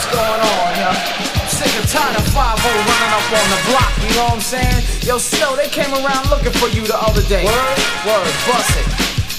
what's going on, yo? I'm sick and tired of 5-0 running up on the block, you know what I'm saying? Yo, still, they came around looking for you the other day. Word, bust it.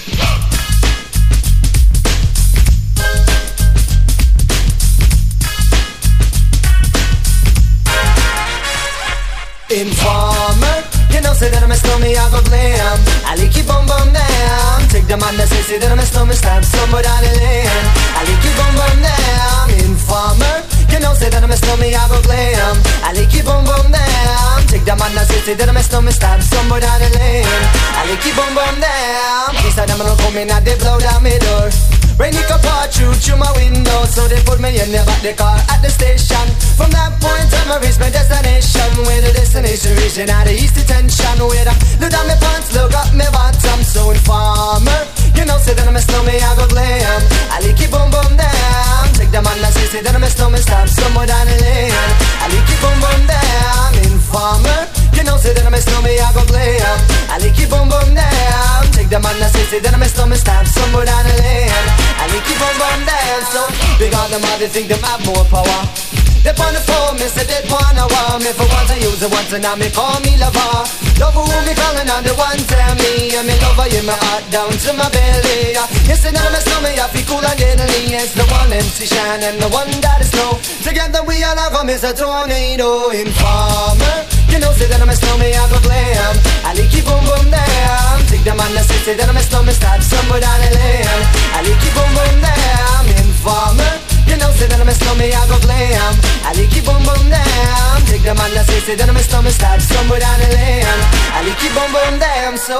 Informer, you know say that I'm a stormy, I go blame. I like you bum bum down. Take the man that say that I'm a stormy, stab somebody down the lane. I like you bum bum down. Informer, you know say that I'm a stormy, I go blame. I like you bum bum down. Take the man that say that I'm a stormy, stab somebody down the lane. I like you bum bum down. These are them gonna come in and they blow down my door. Rain it can pour through my window, so they put me in the back the car at the station. From that point on I reach my destination, where the destination region at the east detention. Where I look down my pants, look up my bottom. So informer, you know say that I'm a snowman, I go glam. I like it boom boom down. Take the man that say that I'm a snowman, stab somewhere down the lane. I like it boom boom down. Informer, you know say that I'm a snowman, I go glam. I like it boom boom down. Take the man that say that I'm a snowman, stab somewhere down the lane. I like you bum bum dance, so big on them all, they think them have more power. They on the phone, me say they wanna want me. For once I use it once and now me call me lover. Love who me calling on the one tell me. And me lover in my heart down to my belly. You say that I'm a stomach, I feel cool and deadly. It's the one MC Shine and the one that is snow. Together we all have a tornado. Informer, you know say that I'm a snowman, I go glam. I like you boom boom down. Take the man that say that I'm a snowman, stab somewhere down the lane. I like you boom boom down. Informer, you know say that I'm a snowman, I go glam. I like you boom boom down. Take the man that say that I'm a snowman, stab somewhere down the lane. I like you boom boom down. So